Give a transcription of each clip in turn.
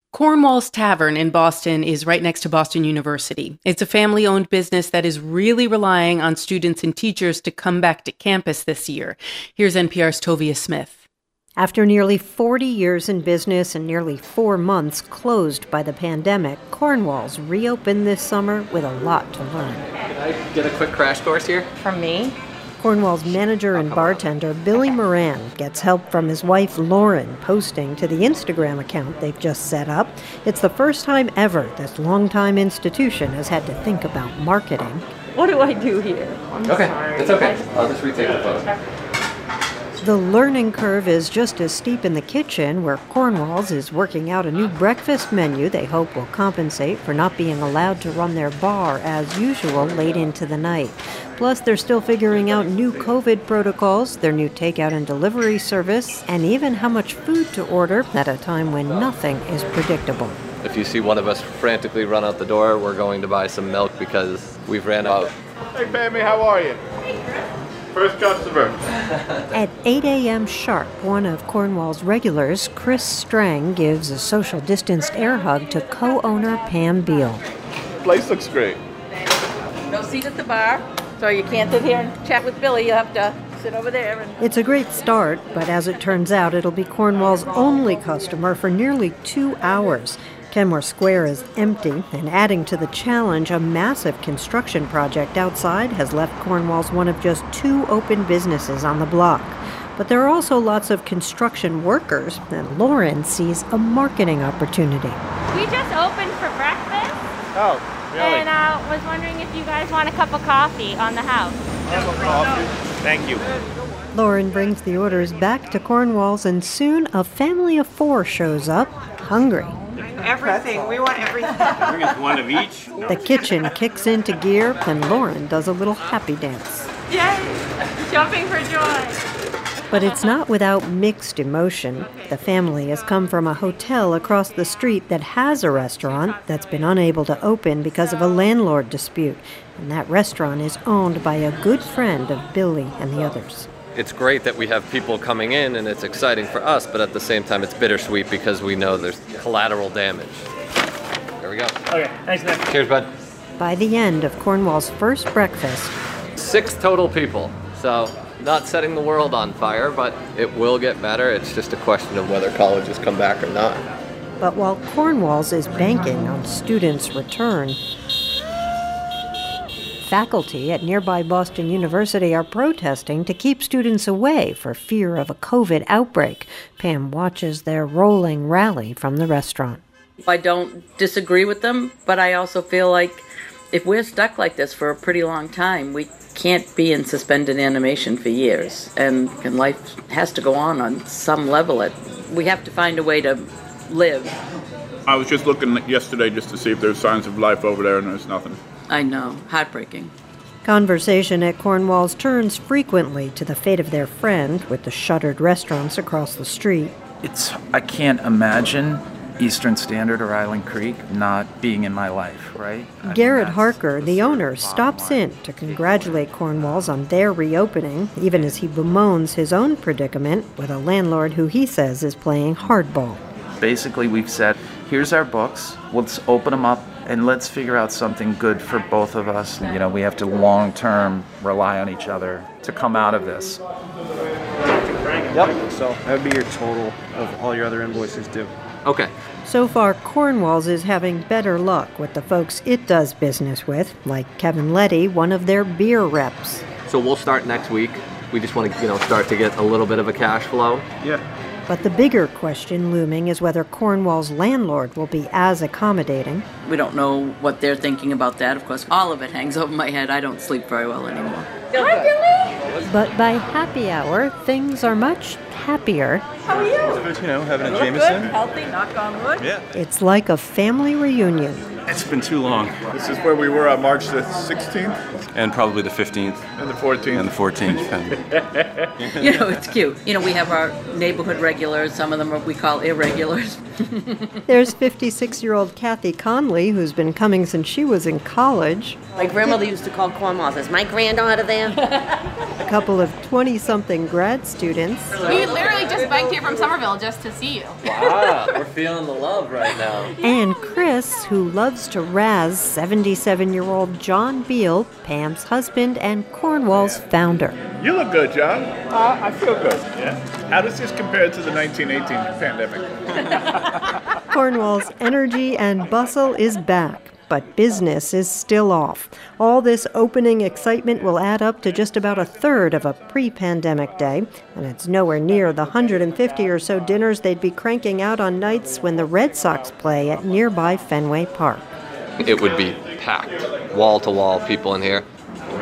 Cornwall's Tavern in Boston is right next to Boston University. It's a family-owned business that is really relying on students and teachers to come back to campus this year. Here's NPR's Tovia Smith. After nearly 40 years in business and nearly 4 months closed by the pandemic, Cornwall's reopened this summer with a lot to learn. Can I get a quick crash course here? From me? Cornwall's manager and bartender, Billy Moran, gets help from his wife, Lauren, posting to the Instagram account they've just set up. It's the first time ever this longtime institution has had to think about marketing. What do I do here? Sorry. It's okay. I'll just retake the photo. The learning curve is just as steep in the kitchen, where Cornwall's is working out a new breakfast menu they hope will compensate for not being allowed to run their bar as usual late into the night. Plus, they're still figuring out new COVID protocols, their new takeout and delivery service, and even how much food to order at a time when nothing is predictable. If you see one of us frantically run out the door, we're going to buy some milk because we've ran out. Hey, Pammy, how are you? First customer. At 8 a.m. sharp, one of Cornwall's regulars, Chris Strang, gives a social distanced air hug to co-owner Pam Beal. Place looks great. No seat at the bar, so you can't sit here and chat with Billy. You have to sit over there. It's a great start, but as it turns out, it'll be Cornwall's only customer for nearly 2 hours. Kenmore Square is empty, and adding to the challenge, a massive construction project outside has left Cornwall's one of just 2 open businesses on the block. But there are also lots of construction workers, and Lauren sees a marketing opportunity. We just opened for breakfast. Oh, really? And was wondering if you guys want a cup of coffee on the house. Thank you. Lauren brings the orders back to Cornwall's, and soon a family of 4 shows up, hungry. Everything. We want everything. Bring us one of each. The kitchen kicks into gear, and Lauren does a little happy dance. Yay! Jumping for joy. But it's not without mixed emotion. The family has come from a hotel across the street that has a restaurant that's been unable to open because of a landlord dispute. And that restaurant is owned by a good friend of Billy and the others. It's great that we have people coming in and it's exciting for us, but at the same time it's bittersweet because we know there's collateral damage. There we go. Okay, thanks, Nick. Cheers, bud. By the end of Cornwall's first breakfast, 6 total people. So not setting the world on fire, but it will get better. It's just a question of whether colleges come back or not. but while Cornwall's is banking on students' return, faculty at nearby Boston University are protesting to keep students away for fear of a COVID outbreak. Pam watches their rolling rally from the restaurant. I don't disagree with them, but I also feel like if we're stuck like this for a pretty long time, we can't be in suspended animation for years, and life has to go on some level. We have to find a way to live. I was just looking yesterday just to see if there's signs of life over there, and there's nothing. I know, heartbreaking. Conversation at Cornwall's turns frequently to the fate of their friend with the shuttered restaurants across the street. I can't imagine Eastern Standard or Island Creek not being in my life, right? Garrett Harker, the owner, stops in to congratulate Cornwall's on their reopening, even as he bemoans his own predicament with a landlord who he says is playing hardball. Basically, we've said, here's our books, let's open them up, and let's figure out something good for both of us. You know, we have to long-term rely on each other to come out of this. Yep. So that would be your total of all your other invoices due. Okay. So far, Cornwall's is having better luck with the folks it does business with, like Kevin Letty, one of their beer reps. So we'll start next week. We just want to, start to get a little bit of a cash flow. Yeah. But the bigger question looming is whether Cornwall's landlord will be as accommodating. We don't know what they're thinking about that. Of course, all of it hangs over my head. I don't sleep very well anymore. Hi, Billy. But by happy hour, things are much happier. How are you? Having a Look Jameson. good, healthy, knock on wood. Yeah. It's like a family reunion. It's been too long. This is where we were on March the 16th And probably the 15th and the 14th. and the 14th. You know, it's cute. You know, we have our neighborhood regulars. Some of them we call irregulars. There's 56-year-old Kathy Conley, who's been coming since she was in college. My grandmother used to call Cornwalls. Is my granddaughter there? A couple of 20-something grad students. We literally just biked here from Somerville just to see you. Wow, we're feeling the love right now. And Chris, who loves to razz 77-year-old John Beal, Pam's husband and Cornwall's founder. You look good, John. I feel good. Yeah. How does this compare to the 1918 pandemic? Cornwall's energy and bustle is back, but business is still off. All this opening excitement will add up to just about a third of a pre-pandemic day, and it's nowhere near the 150 or so dinners they'd be cranking out on nights when the Red Sox play at nearby Fenway Park. It would be packed, wall-to-wall people in here.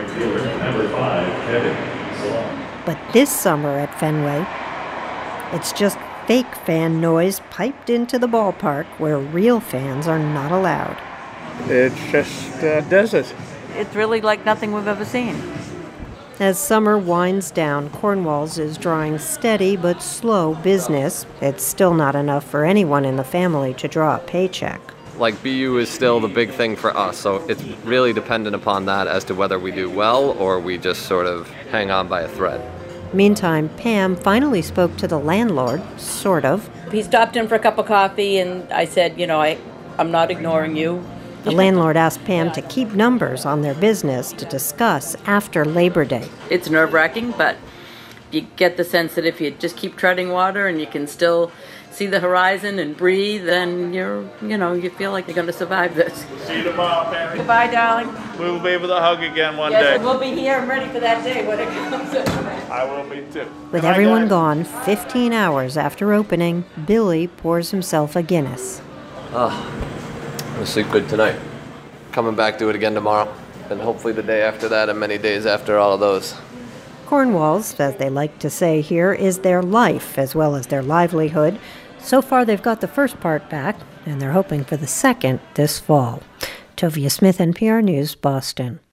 But this summer at Fenway, it's just fake fan noise piped into the ballpark where real fans are not allowed. It's just desert. It's really like nothing we've ever seen. As summer winds down, Cornwall's is drawing steady but slow business. It's still not enough for anyone in the family to draw a paycheck. Like, BU is still the big thing for us, so it's really dependent upon that as to whether we do well or we just sort of hang on by a thread. Meantime, Pam finally spoke to the landlord, sort of. He stopped in for a cup of coffee, and I said, you know, I'm not ignoring you. The landlord asked Pam to keep numbers on their business to discuss after Labor Day. It's nerve-wracking, but you get the sense that if you just keep treading water and you can still see the horizon and breathe, then you feel like you're going to survive this. See you tomorrow, Pam. Goodbye, darling. We'll be able to hug again one Yes, day. we'll be here and ready for that day when it comes. I will be too. With Good night, everyone guys. gone 15 hours after opening, Billy pours himself a Guinness. I'm gonna sleep good tonight. Coming back, do it again tomorrow. And hopefully the day after that and many days after all of those. Cornwall's, as they like to say here, is their life as well as their livelihood. So far, they've got the first part back, and they're hoping for the second this fall. Tovia Smith, NPR News, Boston.